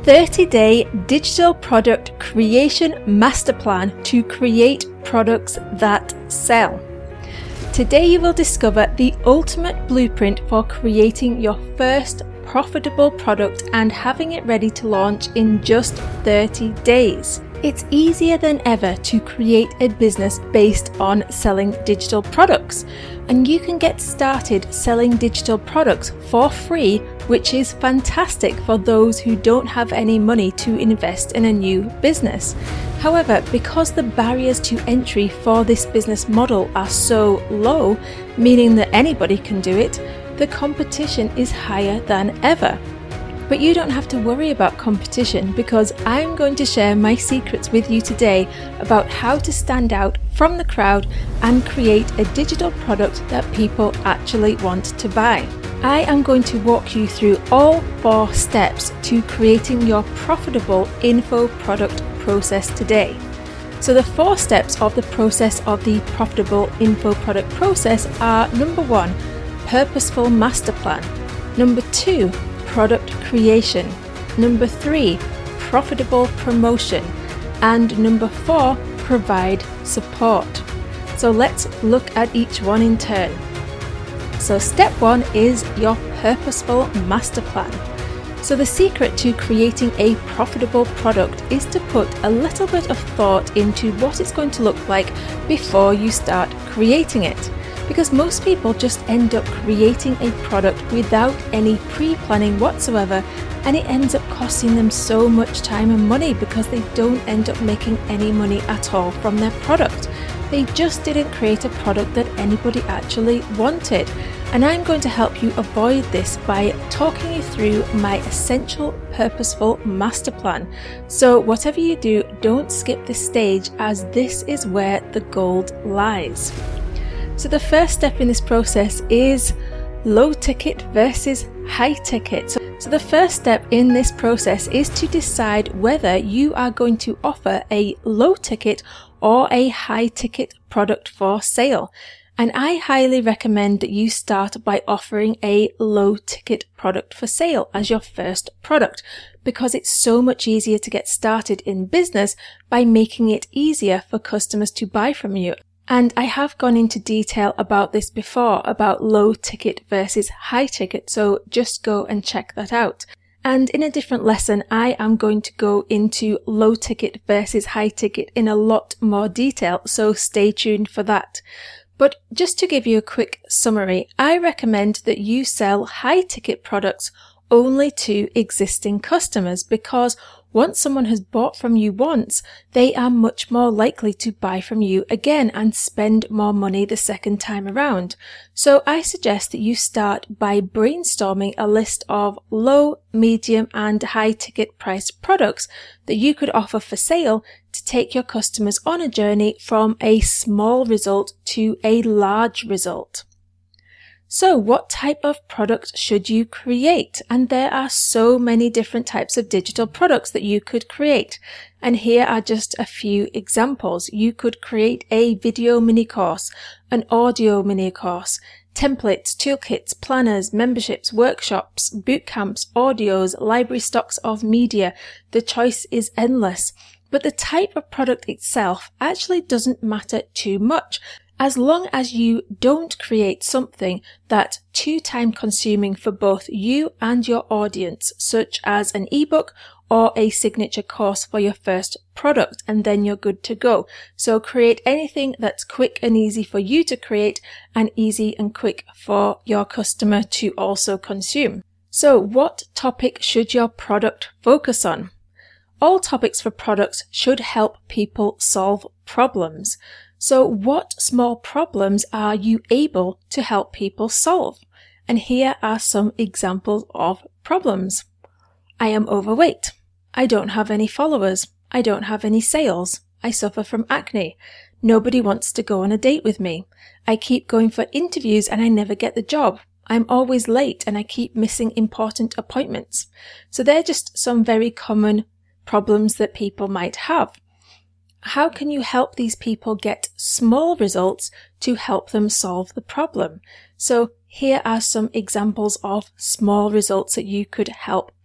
30-day digital product creation master plan to create products that sell. Today you will discover the ultimate blueprint for creating your first profitable product and having it ready to launch in just 30 days. It's easier than ever to create a business based on selling digital products, and you can get started selling digital products for free, which is fantastic for those who don't have any money to invest in a new business. However, because the barriers to entry for this business model are so low, meaning that anybody can do it, the competition is higher than ever. But you don't have to worry about competition, because I'm going to share my secrets with you today about how to stand out from the crowd and create a digital product that people actually want to buy. I am going to walk you through all 4 steps to creating your profitable info product process today. So the 4 steps of the process of the profitable info product process are: number 1, purposeful master plan; number 2, product creation; number 3, profitable promotion; and number 4, provide support. So let's look at each one in turn. So step 1 is your purposeful master plan. So the secret to creating a profitable product is to put a little bit of thought into what it's going to look like before you start creating it. Because most people just end up creating a product without any pre-planning whatsoever, and it ends up costing them so much time and money because they don't end up making any money at all from their product. They just didn't create a product that anybody actually wanted. And I'm going to help you avoid this by talking you through my essential purposeful master plan. So whatever you do, don't skip this stage, as this is where the gold lies. So the first step in this process is low ticket versus high ticket. So the first step in this process is to decide whether you are going to offer a low ticket or a high ticket product for sale. And I highly recommend that you start by offering a low ticket product for sale as your first product, because it's so much easier to get started in business by making it easier for customers to buy from you. And I have gone into detail about this before, about low ticket versus high ticket, so just go and check that out. And in a different lesson, I am going to go into low ticket versus high ticket in a lot more detail, so stay tuned for that. But just to give you a quick summary, I recommend that you sell high ticket products only to existing customers, because once someone has bought from you once, they are much more likely to buy from you again and spend more money the second time around. So I suggest that you start by brainstorming a list of low, medium and high ticket priced products that you could offer for sale to take your customers on a journey from a small result to a large result. So what type of product should you create? And there are so many different types of digital products that you could create. And here are just a few examples. You could create a video mini course, an audio mini course, templates, toolkits, planners, memberships, workshops, boot camps, audios, library stocks of media. The choice is endless. But the type of product itself actually doesn't matter too much, as long as you don't create something that's too time consuming for both you and your audience, such as an ebook or a signature course for your first product, and then you're good to go. So create anything that's quick and easy for you to create and easy and quick for your customer to also consume. So what topic should your product focus on? All topics for products should help people solve problems. So what small problems are you able to help people solve? And here are some examples of problems. I am overweight. I don't have any followers. I don't have any sales. I suffer from acne. Nobody wants to go on a date with me. I keep going for interviews and I never get the job. I'm always late and I keep missing important appointments. So they're just some very common problems that people might have. How can you help these people get small results to help them solve the problem? So here are some examples of small results that you could help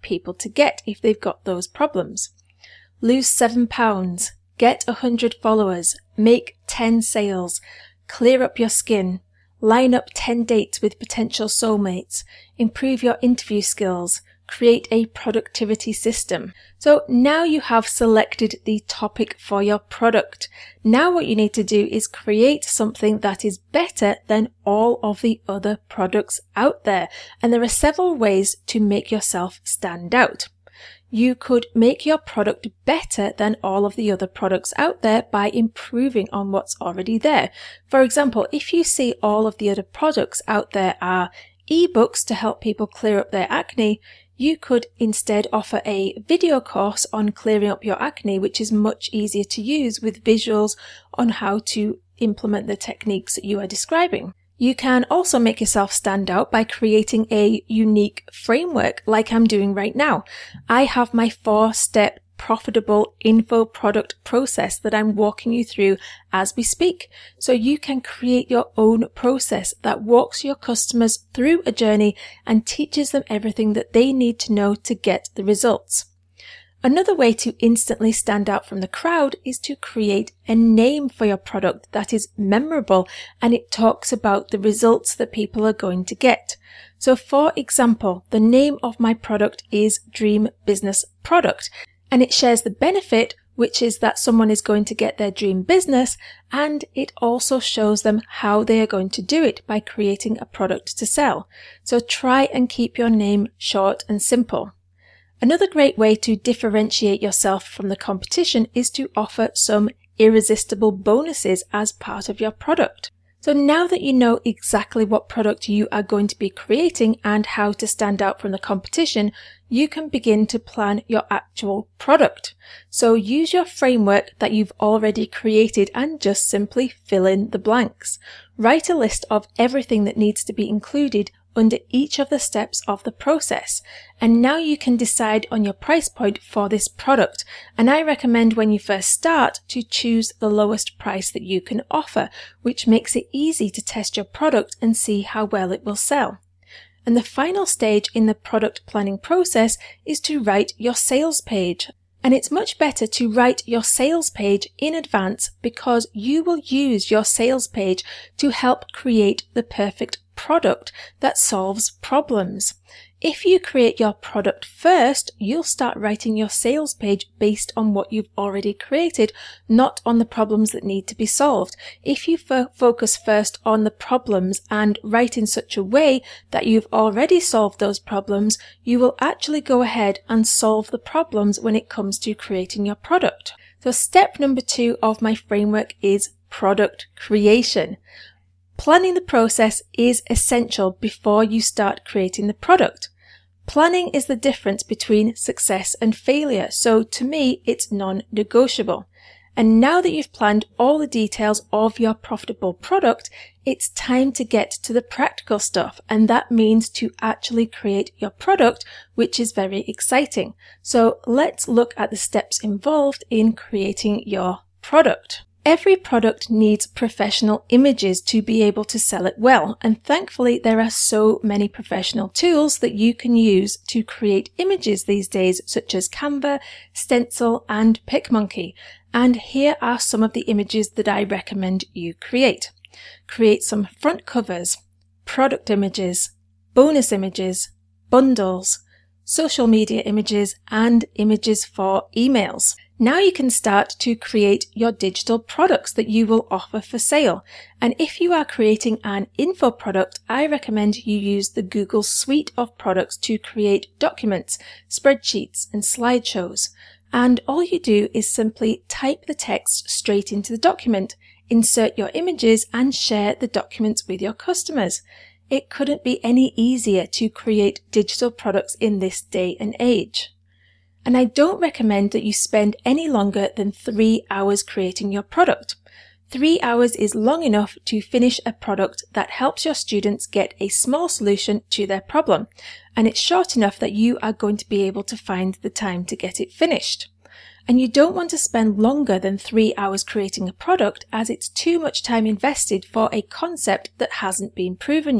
people to get if they've got those problems. Lose 7 pounds, get 100 followers, make 10 sales, clear up your skin, line up 10 dates with potential soulmates, improve your interview skills, create a productivity system. So now you have selected the topic for your product. Now what you need to do is create something that is better than all of the other products out there. And there are several ways to make yourself stand out. You could make your product better than all of the other products out there by improving on what's already there. For example, if you see all of the other products out there are ebooks to help people clear up their acne, you could instead offer a video course on clearing up your acne, which is much easier to use with visuals on how to implement the techniques that you are describing. You can also make yourself stand out by creating a unique framework like I'm doing right now. I have my 4-step profitable info product process that I'm walking you through as we speak. So you can create your own process that walks your customers through a journey and teaches them everything that they need to know to get the results. Another way to instantly stand out from the crowd is to create a name for your product that is memorable and it talks about the results that people are going to get. So for example, the name of my product is Dream Business Product. And it shares the benefit, which is that someone is going to get their dream business, and it also shows them how they are going to do it by creating a product to sell. So try and keep your name short and simple. Another great way to differentiate yourself from the competition is to offer some irresistible bonuses as part of your product. So now that you know exactly what product you are going to be creating and how to stand out from the competition, you can begin to plan your actual product. So use your framework that you've already created and just simply fill in the blanks. Write a list of everything that needs to be included under each of the steps of the process. And now you can decide on your price point for this product. And I recommend when you first start to choose the lowest price that you can offer, which makes it easy to test your product and see how well it will sell. And the final stage in the product planning process is to write your sales page. And it's much better to write your sales page in advance because you will use your sales page to help create the perfect product that solves problems. If you create your product first, you'll start writing your sales page based on what you've already created, not on the problems that need to be solved. If you focus first on the problems and write in such a way that you've already solved those problems, you will actually go ahead and solve the problems when it comes to creating your product. So step number 2 of my framework is product creation. Planning the process is essential before you start creating the product. Planning is the difference between success and failure, so to me, it's non-negotiable. And now that you've planned all the details of your profitable product, it's time to get to the practical stuff, and that means to actually create your product, which is very exciting. So let's look at the steps involved in creating your product. Every product needs professional images to be able to sell it well, and thankfully there are so many professional tools that you can use to create images these days, such as Canva, Stencil, and PicMonkey. And here are some of the images that I recommend you create. Create some front covers, product images, bonus images, bundles, social media images, and images for emails. Now you can start to create your digital products that you will offer for sale. And if you are creating an info product, I recommend you use the Google suite of products to create documents, spreadsheets, and slideshows. And all you do is simply type the text straight into the document, insert your images, and share the documents with your customers. It couldn't be any easier to create digital products in this day and age. And I don't recommend that you spend any longer than 3 hours creating your product. 3 hours is long enough to finish a product that helps your students get a small solution to their problem, and it's short enough that you are going to be able to find the time to get it finished. And you don't want to spend longer than 3 hours creating a product, as it's too much time invested for a concept that hasn't been proven yet.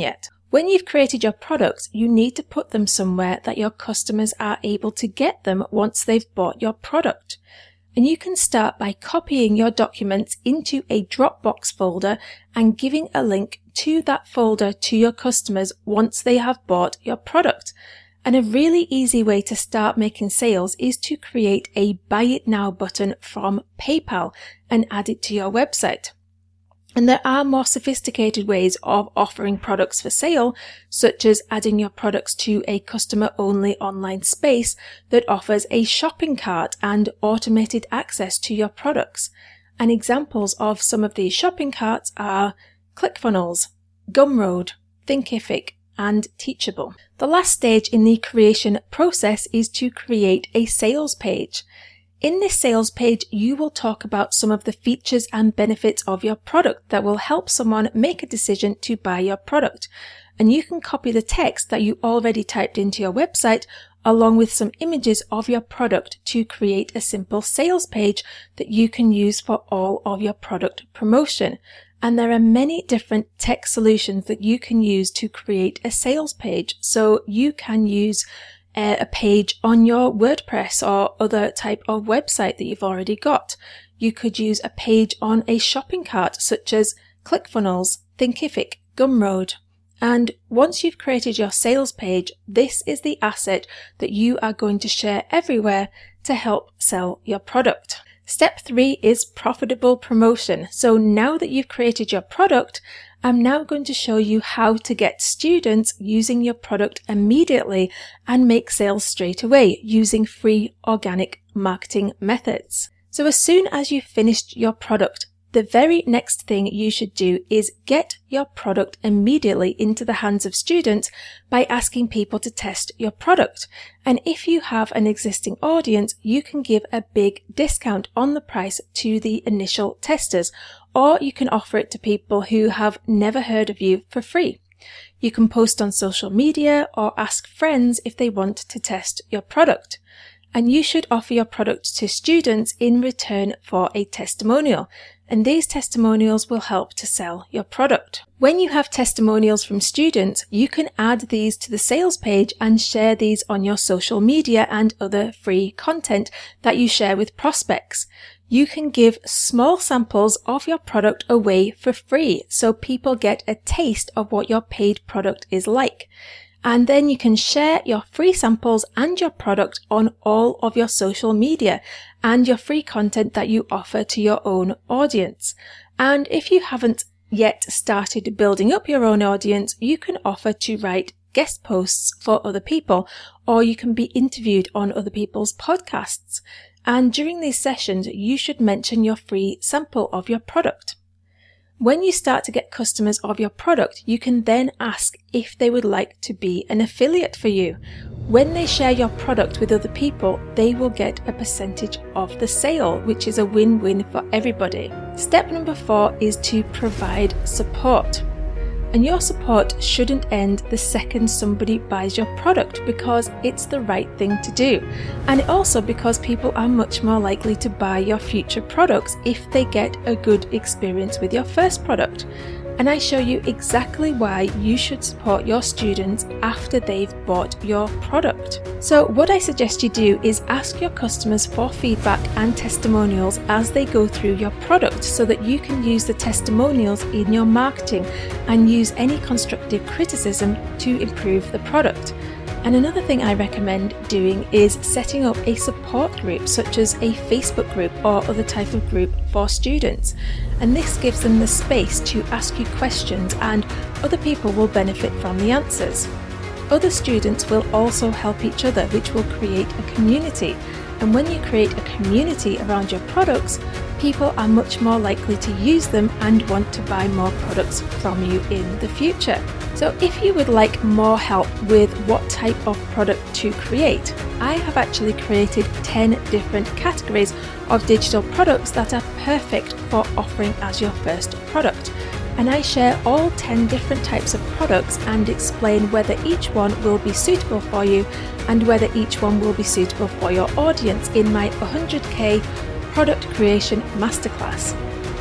When you've created your products, you need to put them somewhere that your customers are able to get them once they've bought your product. And you can start by copying your documents into a Dropbox folder and giving a link to that folder to your customers once they have bought your product. And a really easy way to start making sales is to create a Buy It Now button from PayPal and add it to your website. And there are more sophisticated ways of offering products for sale, such as adding your products to a customer-only online space that offers a shopping cart and automated access to your products. And examples of some of these shopping carts are ClickFunnels, Gumroad, Thinkific, and Teachable. The last stage in the creation process is to create a sales page. In this sales page, you will talk about some of the features and benefits of your product that will help someone make a decision to buy your product. And you can copy the text that you already typed into your website along with some images of your product to create a simple sales page that you can use for all of your product promotion. And there are many different tech solutions that you can use to create a sales page. So you can use a page on your WordPress or other type of website that you've already got. You could use a page on a shopping cart such as ClickFunnels, Thinkific, Gumroad. And once you've created your sales page, this is the asset that you are going to share everywhere to help sell your product. Step 3 is profitable promotion. So now that you've created your product, I'm now going to show you how to get students using your product immediately and make sales straight away using free organic marketing methods. So as soon as you've finished your product, the very next thing you should do is get your product immediately into the hands of students by asking people to test your product. And if you have an existing audience, you can give a big discount on the price to the initial testers, or you can offer it to people who have never heard of you for free. You can post on social media or ask friends if they want to test your product. And you should offer your product to students in return for a testimonial. And these testimonials will help to sell your product. When you have testimonials from students, you can add these to the sales page and share these on your social media and other free content that you share with prospects. You can give small samples of your product away for free so people get a taste of what your paid product is like. And then you can share your free samples and your product on all of your social media and your free content that you offer to your own audience. And if you haven't yet started building up your own audience, you can offer to write guest posts for other people, or you can be interviewed on other people's podcasts. And during these sessions, you should mention your free sample of your product. When you start to get customers of your product, you can then ask if they would like to be an affiliate for you. When they share your product with other people, they will get a percentage of the sale, which is a win-win for everybody. Step number 4 is to provide support. And your support shouldn't end the second somebody buys your product, because it's the right thing to do. And also because people are much more likely to buy your future products if they get a good experience with your first product. And I show you exactly why you should support your students after they've bought your product. So what I suggest you do is ask your customers for feedback and testimonials as they go through your product, so that you can use the testimonials in your marketing and use any constructive criticism to improve the product. And another thing I recommend doing is setting up a support group, such as a Facebook group or other type of group for students. And this gives them the space to ask you questions, and other people will benefit from the answers. Other students will also help each other, which will create a community. And when you create a community around your products, people are much more likely to use them and want to buy more products from you in the future. So if you would like more help with what type of product to create, I have actually created 10 different categories of digital products that are perfect for offering as your first product. And I share all 10 different types of products and explain whether each one will be suitable for you and whether each one will be suitable for your audience in my 100K Product Creation Masterclass.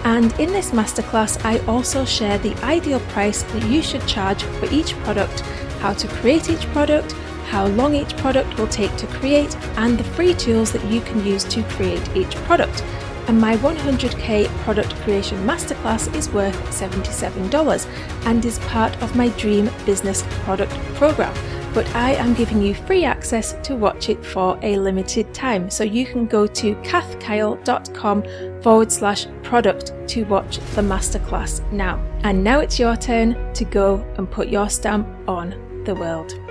And in this masterclass, I also share the ideal price that you should charge for each product, how to create each product, how long each product will take to create, and the free tools that you can use to create each product. And my 100k product creation masterclass is worth $77 and is part of my Dream Business Product Program. But I am giving you free access to watch it for a limited time. So you can go to kathkyle.com/product to watch the masterclass now. And now it's your turn to go and put your stamp on the world.